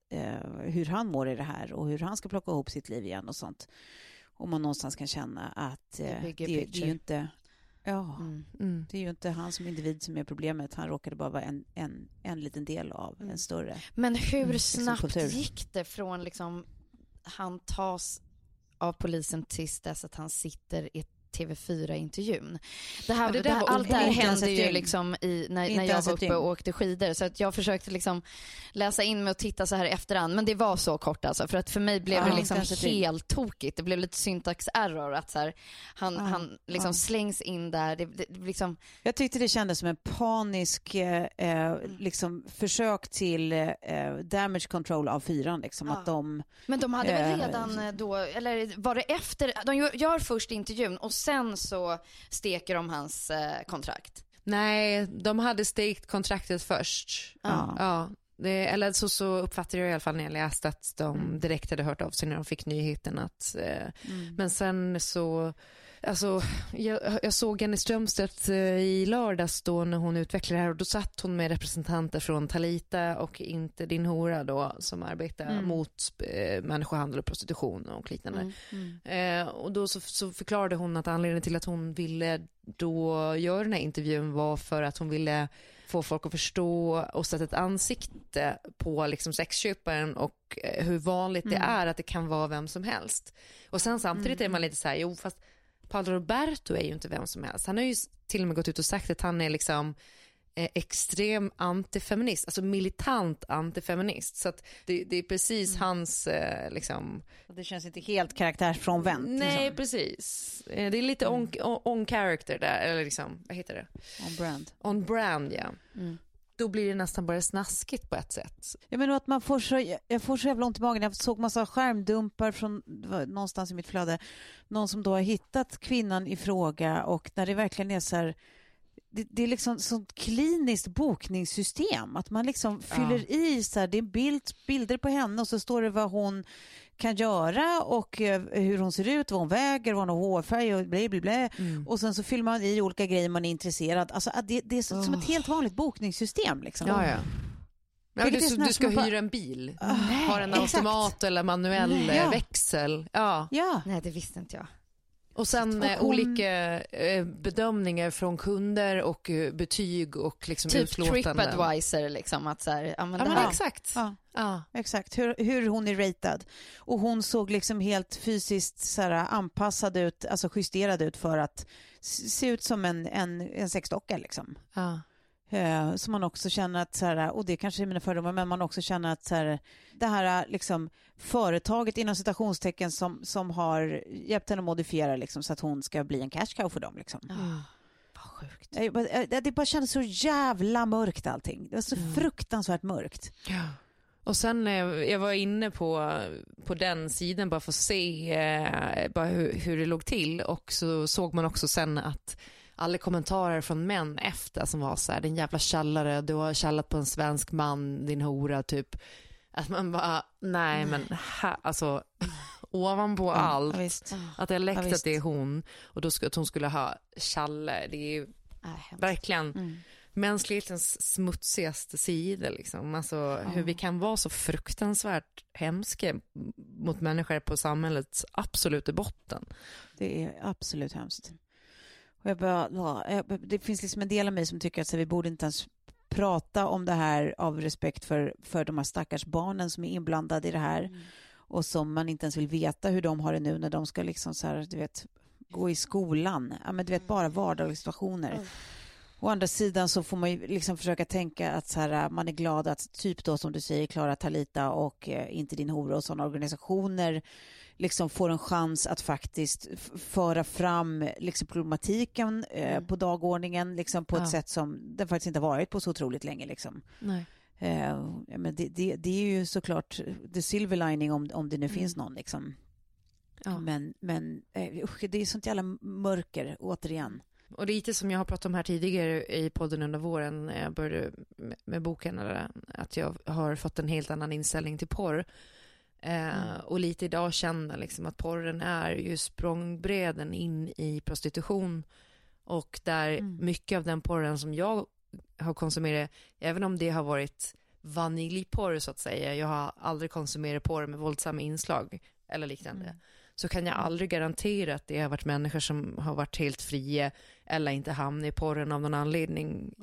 hur han mår i det här och hur han ska plocka ihop sitt liv igen och sånt. Och man någonstans kan känna att det är ju inte det är ju inte han som individ som är problemet. Han råkade bara vara en liten del av en större. Men hur snabbt gick det från liksom han tas av polisen tills dess att han sitter i TV4-intervjun. Allt det här hände ju liksom när jag var uppe och åkte skidor, så att jag försökte liksom läsa in mig och titta så här efterhand, men det var så kort alltså, för att för mig blev det liksom helt tokigt. Det blev lite syntax error att så här, han liksom slängs in där. Det liksom... Jag tyckte det kändes som en panisk liksom försök till damage control av fyran liksom, att de... Men de hade väl redan då, eller var det efter, de gör först intervjun och sen så steker de hans kontrakt? Nej, de hade stekt kontraktet först. Eller så uppfattade jag i alla fall när jag läste att de direkt hade hört av sig när de fick nyheten att men sen så alltså, jag såg Jenny Strömstedt i lördags då när hon utvecklade det här, och då satt hon med representanter från Talita och Inte din hora då, som arbetar mot människohandel och prostitution och liknande. Och då så förklarade hon att anledningen till att hon ville då göra den här intervjun var för att hon ville få folk att förstå och sätta ett ansikte på liksom sexköparen och hur vanligt det är att det kan vara vem som helst. Och sen samtidigt är man lite så här, jo fast Paolo Roberto är ju inte vem som helst. Han har ju till och med gått ut och sagt att han är liksom extrem antifeminist, alltså militant antifeminist. Så att det är precis hans liksom... Det känns inte helt karaktärsfrånvänt. Nej, liksom. Precis. Det är lite on character där, eller liksom, vad heter det? On brand. On brand, ja. då blir det nästan bara snaskigt på ett sätt. Jag menar att jag får så jävla ont i magen. Jag såg massa skärmdumpar från någonstans i mitt flöde. Någon som då har hittat kvinnan i fråga, och när det verkligen är så här, det är liksom sånt kliniskt bokningssystem, att man liksom fyller i så här, det är bilder på henne och så står det vad hon kan göra och hur hon ser ut, vad hon väger, vad hon har hårfärg och blä. Och sen så fyller man i olika grejer man är intresserad. Alltså det är som ett helt vanligt bokningssystem liksom. Ja. Du ska hyra en bil. Har en automat eller manuell växel. Ja. Nej, det visste inte jag. Och sen olika bedömningar från kunder och betyg och liksom typ utlåtanden. TripAdvisor liksom, att så här, men exakt. Ja, exakt. Hur hon är ratad. Och hon såg liksom helt fysiskt så här anpassad ut, alltså justerad ut för att se ut som en sexdocka liksom. Ja. Så man också känner att så här, och det kanske är mina fördomar, men man också känner att så här, det här liksom företaget inom citationstecken som har hjälpt henne att modifiera liksom, så att hon ska bli en cash cow för dem liksom. Vad sjukt. Det bara kändes så jävla mörkt allting. Det var så fruktansvärt mörkt. Ja. Och sen jag var inne på den sidan bara för att se bara hur det låg till, och så såg man också sen att alla kommentarer från män efter som var så här: din jävla källare, du har källat på en svensk man, din hora, typ. Att man bara, nej. Men alltså ovanpå allt att jag läckt att det är hon, och då att hon skulle ha källare, det är ju verkligen mänsklighetens smutsigaste sida liksom. Alltså hur vi kan vara så fruktansvärt hemska mot människor på samhällets absoluta botten. Det är absolut hemskt. Och det finns liksom en del av mig som tycker att vi borde inte ens prata om det här av respekt för de här stackars barnen som är inblandade i det här, och som man inte ens vill veta hur de har det nu när de ska liksom så här, du vet, gå i skolan. Ja, men du vet, bara vardagliga situationer. Å andra sidan så får man ju liksom försöka tänka att så här, man är glad att typ då som du säger Klara Talita och Inte din hora och sådana organisationer liksom får en chans att faktiskt föra fram liksom problematiken på dagordningen liksom på ett sätt som den faktiskt inte har varit på så otroligt länge liksom. Nej. Men det är ju såklart the silver lining om det nu finns någon liksom. Ja. Men det är sånt jävla mörker återigen. Och det är lite som jag har pratat om här tidigare i podden under våren när jag började med boken, eller att jag har fått en helt annan inställning till porr. Och lite idag känner liksom att porren är ju språngbräden in i prostitution, och där mycket av den porren som jag har konsumerat, även om det har varit vaniljporr så att säga, jag har aldrig konsumerat porr med våldsamma inslag eller liknande, så kan jag aldrig garantera att det har varit människor som har varit helt fria eller inte hamnat i porren av någon anledning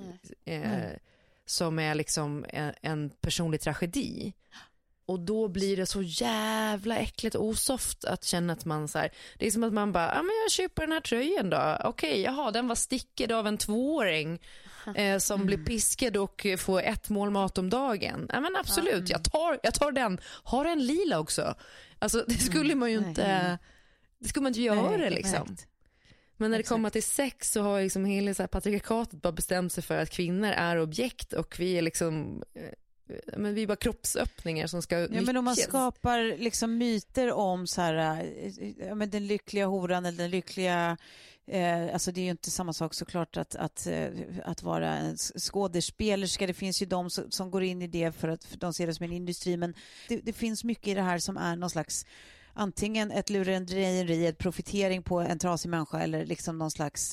som är liksom en personlig tragedi. Och då blir det så jävla äckligt och osoft att känna att man så här, det är som att man bara, men jag köper den här tröjan då. Okej, jaha, den var stickad av en 2-åring som blir piskad och får 1 mål mat om dagen. Ja, men absolut, jag tar den. Har en lila också. Alltså det skulle man ju inte, det skulle man inte göra liksom. Men när det kommer till sex så har liksom hela så här patriarkatet bara bestämt sig för att kvinnor är objekt, och vi är liksom men vi är bara kroppsöppningar som ska nyttjas. Men om man skapar liksom myter om så här, men den lyckliga horan eller den lyckliga, alltså det är ju inte samma sak såklart att vara en skådespelerska. Det finns ju de som går in i det för de ser det som en industri, men det finns mycket i det här som är någon slags antingen ett lurendrejeri, ett profitering på en trasig människa, eller liksom någon slags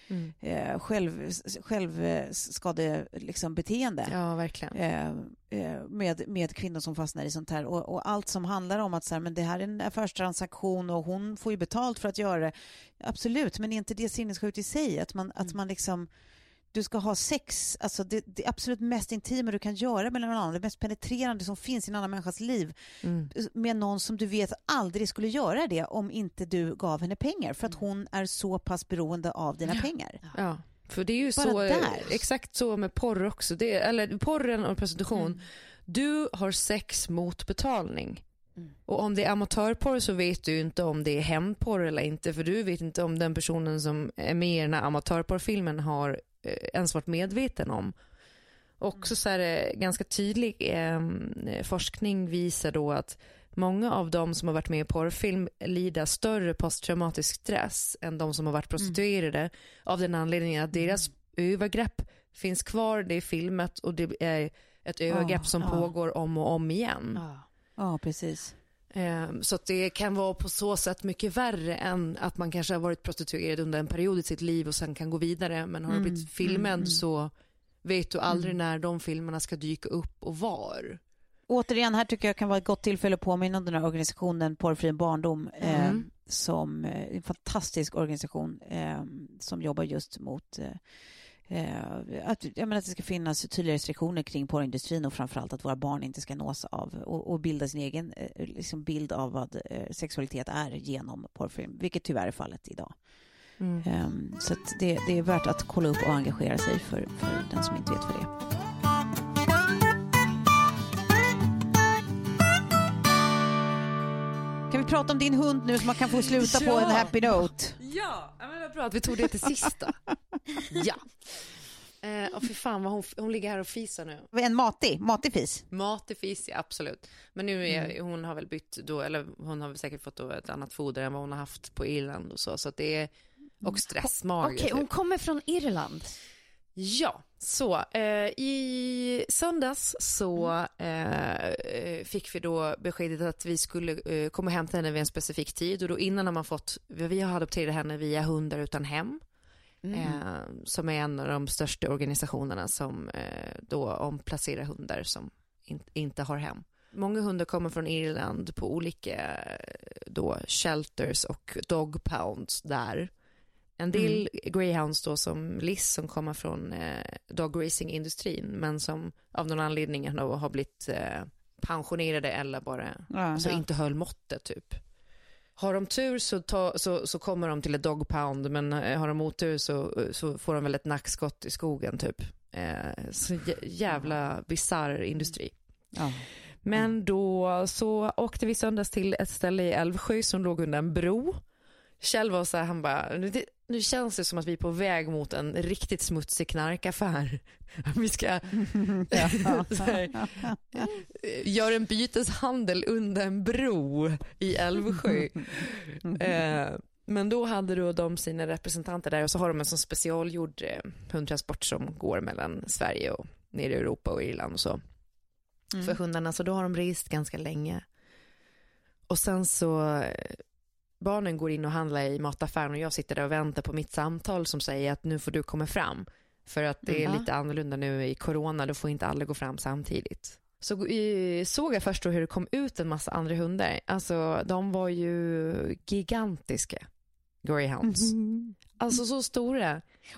självskade liksom beteende. Ja, verkligen. Med kvinnor som fastnar i sånt här, och allt som handlar om att så här, men det här är en affärstransaktion och hon får ju betalt för att göra det. Absolut, men är inte det sinnessjukt i sig att man liksom, du ska ha sex, alltså det absolut mest intima du kan göra med någon annan, det mest penetrerande som finns i en annan människas liv, med någon som du vet aldrig skulle göra det om inte du gav henne pengar, för att hon är så pass beroende av dina pengar. Ja, för det är ju bara så där. Exakt så med porr också, eller porren och prostitution. Du har sex mot betalning. Och om det är amatörporr så vet du inte om det är hämndporr eller inte, för du vet inte om den personen som är med i den här amatörporrfilmen har ens varit medveten om. Också så här, ganska tydlig forskning visar då att många av dem som har varit med i porrfilm lider större posttraumatisk stress än de som har varit prostituerade av den anledningen att deras övergrepp finns kvar, det är filmat och det är ett övergrepp som pågår om och om igen. Ja, precis. Så att det kan vara på så sätt mycket värre än att man kanske har varit prostituerad under en period i sitt liv och sen kan gå vidare. Men har du blivit filmad så vet du aldrig när de filmerna ska dyka upp och var. Återigen, här tycker jag kan vara ett gott tillfälle att påminna om den här organisationen Porrfri barndom som en fantastisk organisation som jobbar just mot att det ska finnas tydliga restriktioner kring porrindustrin och framförallt att våra barn inte ska nås av och bilda sin egen liksom bild av vad sexualitet är genom porrfilm, vilket tyvärr är fallet idag. Så att det är värt att kolla upp och engagera sig för den som inte vet för det. Kan vi prata om din hund nu så man kan få sluta på en happy note? Ja, men vad bra att vi tog det till sista. Ja. Och för fan vad hon ligger här och fisar nu. En matig fis? Matig fis, ja, absolut. Men nu är hon har väl bytt då, eller hon har väl säkert fått då ett annat foder än vad hon har haft på Irland och så att det är och stressmage. Okej, hon kommer från Irland. Ja, så i söndags så fick vi då beskedet att vi skulle komma hem till henne vid en specifik tid och då innan har man fått, vi har adopterat henne via Hundar utan hem som är en av de största organisationerna som då omplacerar hundar som inte har hem. Många hundar kommer från Irland på olika då shelters och dog pounds där. En del greyhounds då som Liz som kommer från dog racing-industrin men som av någon anledning har blivit pensionerade eller bara så inte höll måttet typ. Har de tur så kommer de till ett dog pound men har de otur så får de väl ett nackskott i skogen typ. Så jävla bizarr industri. Men då så åkte vi söndags till ett ställe i Älvsjö som låg under en bro. Kjell var så här, han bara, nu känns det som att vi är på väg mot en riktigt smutsig knarkaffär. Vi ska göra en byteshandel under en bro i Älvsjö. Men då hade då de sina representanter där och så har de en sån specialgjord hundtransport som går mellan Sverige och ner i Europa och Irland och så. För hundarna, så då har de rest ganska länge. Och sen så barnen går in och handlar i mataffären och jag sitter där och väntar på mitt samtal som säger att nu får du komma fram. För att det är lite annorlunda nu i corona, då får inte alla gå fram samtidigt. Så såg jag först då hur det kom ut en massa andra hundar. Alltså de var ju gigantiska greyhounds. Alltså så stora.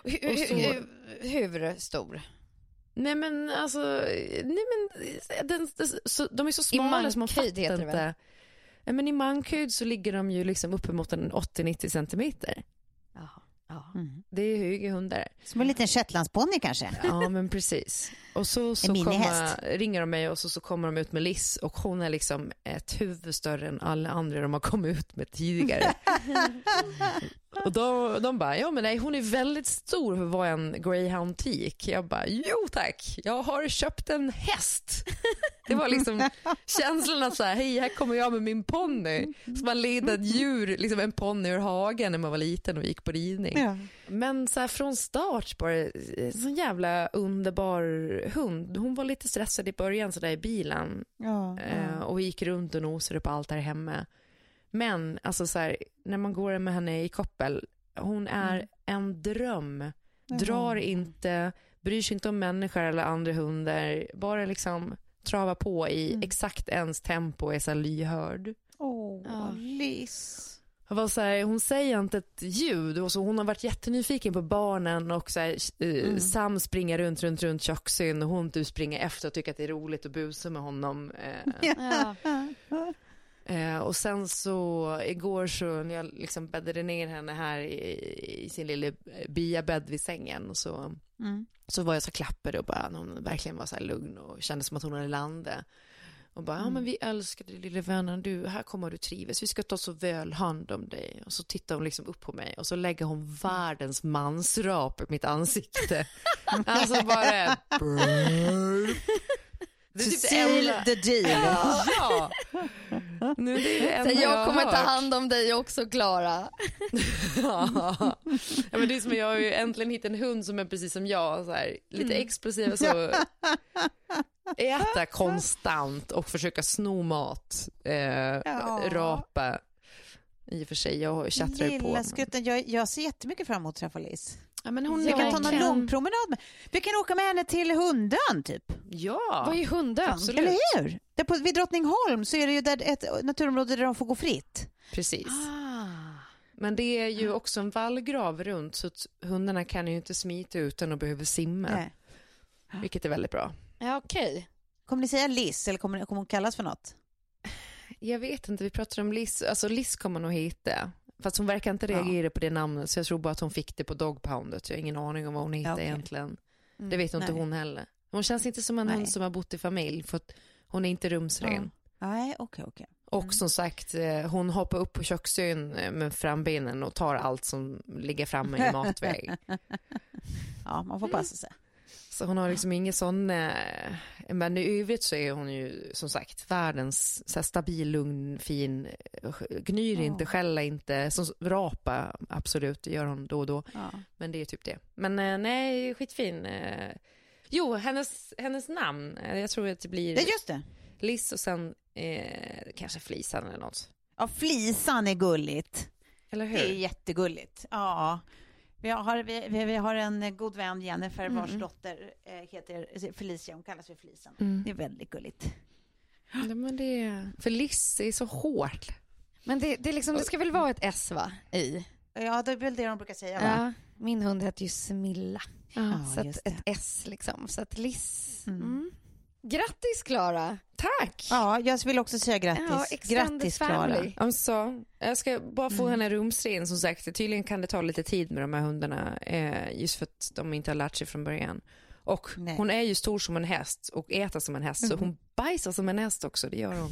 Hur stor? Nej men alltså de är så smala som man fattar inte. Men i mankhud så ligger de ju liksom uppemot en 80-90 centimeter. Det är höga hundar. Som en liten shetlandsponny kanske. Ja, men precis. Och så ringer de mig och så kommer de ut med Liz och hon är liksom ett huvud större än alla andra de har kommit ut med tidigare. Och de bara, ja men nej, hon är väldigt stor för att vara en greyhound-tik. Jag bara, jo tack, jag har köpt en häst. Det var liksom känslan att så här, hej, här kommer jag med min ponny. Så man ledde ett djur, liksom en ponny ur hagen när man var liten och gick på ridning. Ja. Men så här, från start bara, en sån jävla underbar hund. Hon var lite stressad i början så där i bilen. Och gick runt och nosade på allt där hemma. Men alltså så här, när man går med henne i koppel, hon är en dröm. Drar inte, bryr sig inte om människor eller andra hundar. Bara liksom trava på i exakt ens tempo, är så lyhörd. Liz. Var så här, hon säger inte ett ljud och så hon har varit jättenyfiken på barnen och så här, Sam springer runt köksön och hon typ springer efter och tycker att det är roligt att busa med honom. Och sen så igår så när jag liksom bäddade ner henne här i sin lilla biabädd vid sängen och så var jag så klappade och bara hon verkligen var så här lugn och kände som att hon hade landat. Och bara, men vi älskar dig lilla vännen, här kommer du trivas. Vi ska ta så väl hand om dig. Och så tittar hon liksom upp på mig. Och så lägger hon världens mansrap i mitt ansikte. Alltså bara... Det är typ seal the deal. Ja. Nu det är det enda jag kommer ta hand om dig också, Klara. Ja, men det är som jag har ju äntligen hittat en hund som är precis som jag. Så här, lite explosiv. Så äta konstant och försöka sno mat. Rapa. I och för sig, jag tjattrar ju på. Lilla skutten, jag ser jättemycket fram emot att träffa Liz. Ja, men vi kan ta någon lång promenad med. Vi kan åka med henne till Hundön typ. Ja. Vad är Hundön? Absolut. Eller hur? Vid Drottningholm så är det ju ett naturområde där de får gå fritt. Precis. Men det är ju också en vallgrav runt så att hundarna kan ju inte smita utan och behöver simma. Nej. Vilket är väldigt bra. Ja, okej. Kommer ni säga Liz eller kommer hon kallas för något? Jag vet inte, vi pratar om Liz. Alltså Liz kommer nog hitta. Fast hon verkar inte reagera på det namnet. Så jag tror bara att hon fick det på dogpoundet. Jag har ingen aning om vad hon heter egentligen. Det vet inte hon heller. Hon känns inte som en hund som har bott i familj. För att hon är inte rumsren. Nej, okej. Och som sagt, hon hoppar upp på köksön med frambenen och tar allt som ligger framme i matväg. Ja, man får passa sig. Så hon har liksom ingen sån... Men i övrigt så är hon ju som sagt världens så här, stabil, lugn, fin. Gnyr inte, skälla inte. Som rapa, absolut, det gör hon då och då. Ja. Men det är typ det. Men nej, skitfin. Jo, hennes namn. Jag tror att det blir... Det är just det. Liz och sen kanske Flisan eller något. Ja, Flisan är gulligt. Eller hur? Det är jättegulligt. Ja. Vi har en god vän, Jennifer, vars dotter heter Felicia. Hon kallas för Flisan. Det är väldigt gulligt. Ja, men för Liz är så hårt. Men det, liksom, det ska väl vara ett S, va? I. Ja, det är väl det de brukar säga, va? Ja, min hund heter ju Smilla. Så att ett S liksom. Så att Liz... Grattis, Klara. Tack. Ja, jag vill också säga grattis. Grattis, Klara. Alltså, jag ska bara få henne rumsren, som sagt. Tydligen kan det ta lite tid med de här hundarna. Just för att de inte har lärt sig från början. Och hon är ju stor som en häst och äter som en häst. Så hon bajsar som en häst också, det gör hon.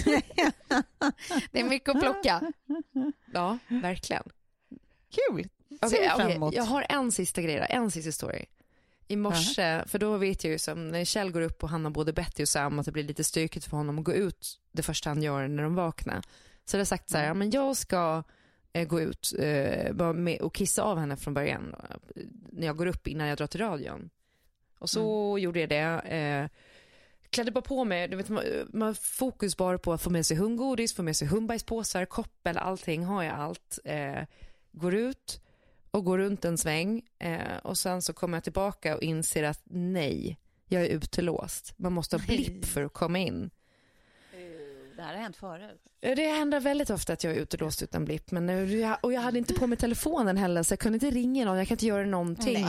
Det är mycket att plocka. Ja, verkligen. Kul. Okay, jag har en sista grej, en sista story. I morse, för då vet jag ju som när Kjell går upp och han har både Betty och Sam att det blir lite stökigt för honom att gå ut det första han gör när de vaknar. Så det har sagt så här, men jag ska gå ut och kissa av henne från början när jag går upp innan jag drar till radion. Och så gjorde jag det. Klädde bara på mig, du vet, man fokus bara på att få med sig hundgodis, få med sig hundbajspåsar, koppel, allting, har jag allt. Går ut och går runt en sväng och sen så kommer jag tillbaka och inser att nej, jag är utelåst. Man måste ha blipp för att komma in. Det här har hänt förut. Det händer väldigt ofta att jag är utelåst utan blipp. Men, och jag hade inte på mig telefonen heller, så jag kunde inte ringa någon. Jag kan inte göra någonting.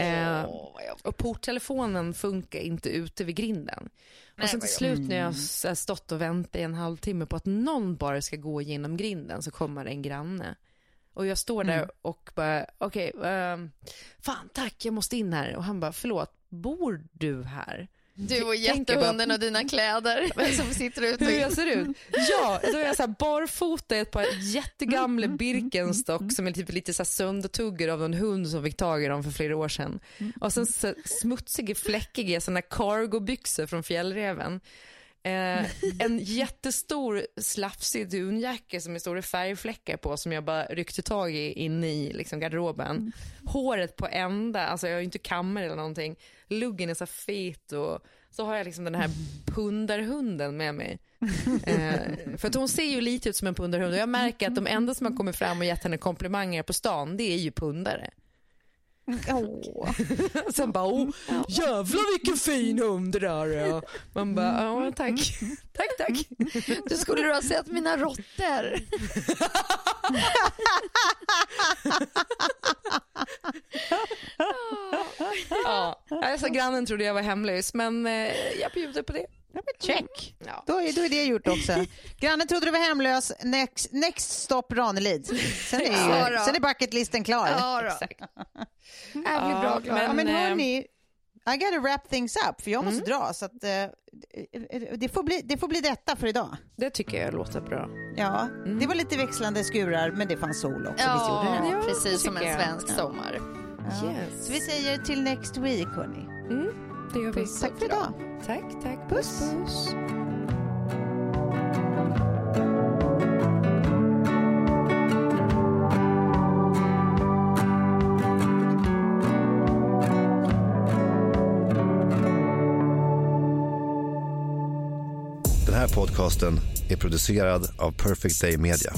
Och porttelefonen funkar inte ute vid grinden. Och sen till slut när jag har stått och väntat i en halvtimme på att någon bara ska gå genom grinden, så kommer en granne. Och jag står där och bara, okej, fan tack, jag måste in här. Och han bara, förlåt, bor du här? Du och jättehunden och dina kläder som sitter ute. Hur jag ser ut? Ja, då är jag så här barfota i ett par jättegamla Birkenstock som är typ lite så här söndertuggar av en hund som fick tag i dem för flera år sedan. Och sen så smutsiga, fläckiga såna cargobyxor från Fjällräven. En jättestor slafsig dunjacka som är stora färgfläckar på, som jag bara ryckte tag i inne i liksom garderoben. Håret på ända, alltså jag har ju inte kammar eller någonting. Luggen är så fet, och så har jag liksom den här pundarhunden med mig. För att hon ser ju lite ut som en pundarhund, och jag märker att de enda som har kommit fram och gett henne komplimanger på stan, det är ju pundare. Sen bara, jävlar vilken fin hund det där. Och man bara, tack. Tack. Du skulle ha sett mina råttor. Ja, alltså grannen trodde jag var hemlös, men jag bjuder på det. Check. Ja. Då är det gjort också. Grannen trodde du var hemlös. Next stop Ranelid. Sen är bucketlisten klar. Ja, då. Exakt. Bra, men hörni, I gotta wrap things up, för jag måste dra, så att det får bli detta för idag. Det tycker jag låter bra. Ja, det var lite växlande skurar, men det fanns sol också. Ja, visst gjorde det? precis som en svensk sommar. Ja. Yes. Så vi säger till next week, hörni. Det gör vi. Tack för idag. Tack. Puss. Den här podcasten är producerad av Perfect Day Media.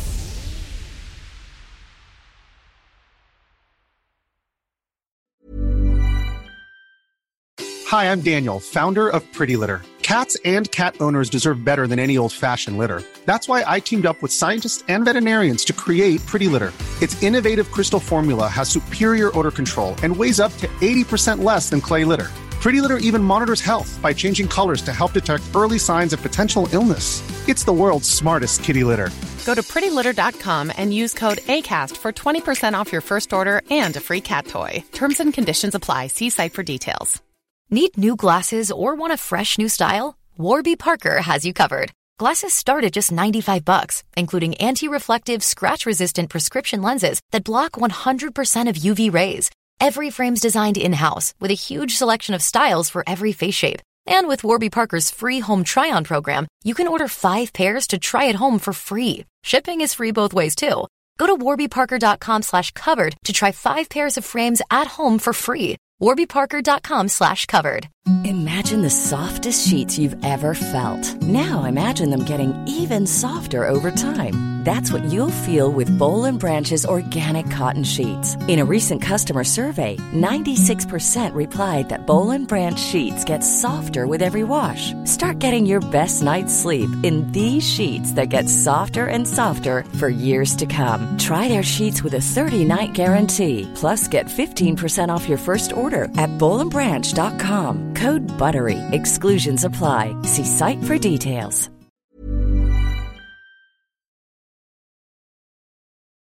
Hi, I'm Daniel, founder of Pretty Litter. Cats and cat owners deserve better than any old-fashioned litter. That's why I teamed up with scientists and veterinarians to create Pretty Litter. Its innovative crystal formula has superior odor control and weighs up to 80% less than clay litter. Pretty Litter even monitors health by changing colors to help detect early signs of potential illness. It's the world's smartest kitty litter. Go to prettylitter.com and use code ACAST for 20% off your first order and a free cat toy. Terms and conditions apply. See site for details. Need new glasses or want a fresh new style? Warby Parker has you covered. Glasses start at just $95, including anti-reflective, scratch-resistant prescription lenses that block 100% of UV rays. Every frame's designed in-house with a huge selection of styles for every face shape. And with Warby Parker's free home try-on program, you can order 5 pairs to try at home for free. Shipping is free both ways, too. Go to warbyparker.com/covered to try 5 pairs of frames at home for free. warbyparker.com/covered. Imagine the softest sheets you've ever felt. Now imagine them getting even softer over time. That's what you'll feel with Boll & Branch's organic cotton sheets. In a recent customer survey, 96% replied that Boll & Branch sheets get softer with every wash. Start getting your best night's sleep in these sheets that get softer and softer for years to come. Try their sheets with a 30-night guarantee. Plus, get 15% off your first order at bollandbranch.com. Code BUTTERY. Exclusions apply. See site for details.